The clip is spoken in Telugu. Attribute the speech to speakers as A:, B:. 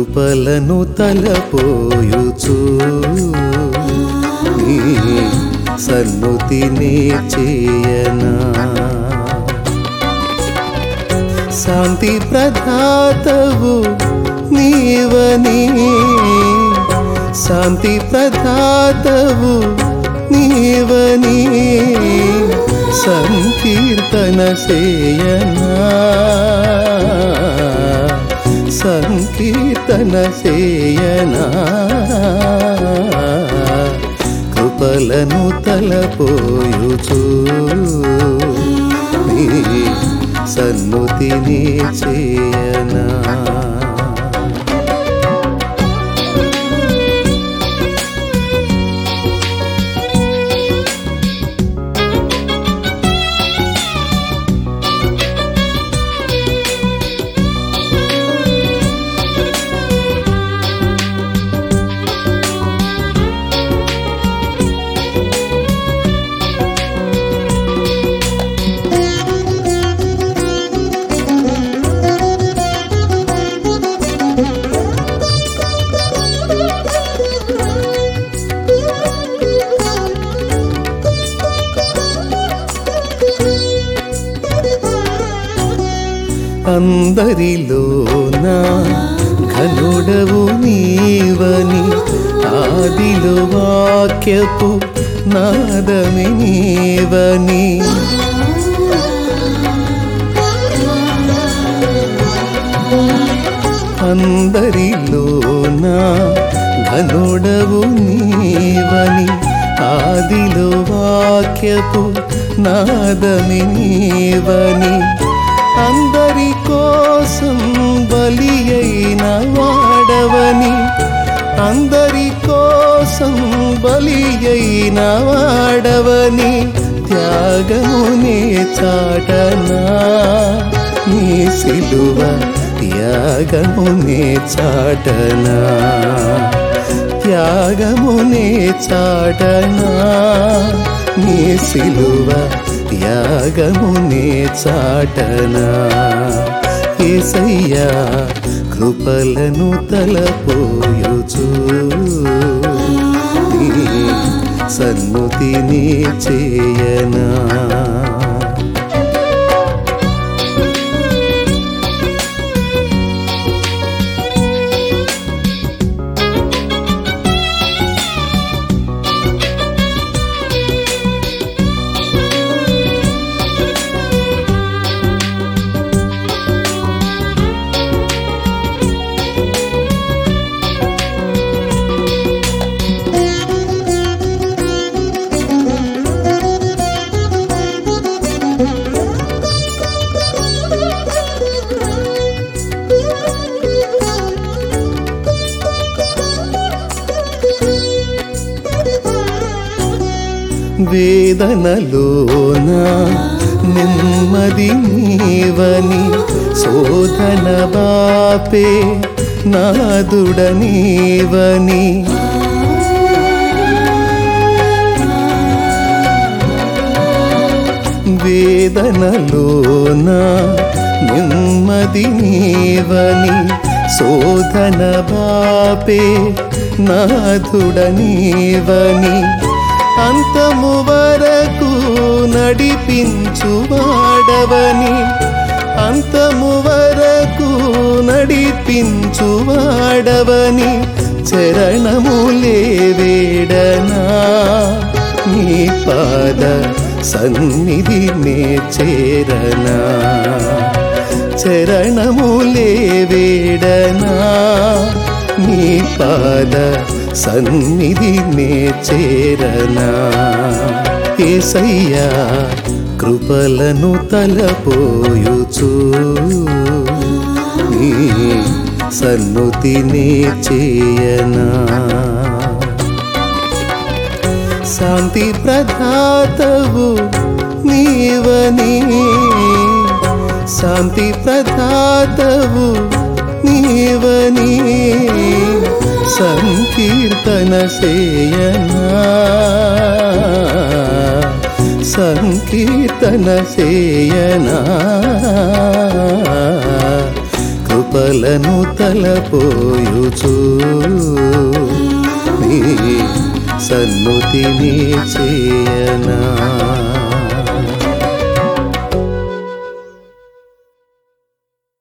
A: కృపలను తలపోయుచు నీ సన్నుతిని చేయనా. శాంతి ప్రదాతవు నీవని, శాంతి ప్రదాతవు నీవని సంకీర్తన చేయనా, సంకీర్తన చేయనా. కృపలను తలపోయుచు నీ సన్నుతిని చేయనా. అందరిలోన ఘనుడవు నీవని, ఆదిలో వాక్యపు నాదమే నీవని. అందరిలోన ఘనుడవు నీవని, ఆదిలో వాక్యపు నాదమే నీవని. అందరి కోసం బలి అయిన వాడవని, అందరి కోసం బలి అయిన వాడవని. త్యాగమునే చాటనా నీ సిలువ, త్యాగమునే చాటనా, త్యాగమునే చాటనా నీ సిలువ, త్యాగమునే చాటనా. యేసయ్యా కృపలను తలపోయుచు నీ సన్నుతిని చేయనా. వేదనలోన నెమ్మది నీవని, శోధన బాపే నాదుడ నీవని. వేదనలోన నెమ్మది నీవని, శోధన బాపే నాదుడ నీవని. అంతము వరకు నడిపించువాడవని, అంతము వరకు నడిపించువాడవని. చరణములే వేడనా నీ పాద సన్నిధి నే చేరనా, చరణములే వేడనా నీ పాద సన్నిధి నే చేరనా. యేసయ్యా కృపలను తలపోయుచు నీ సన్నుతిని చేయనా. శాంతి ప్రదాతవు నీవని, శాంతి ప్రదాతవు నీవని సంకీర్తన చేయనా, సంకీర్తన చేయనా. కృపలను తలపోయుచు నీ సన్నుతిని చేయన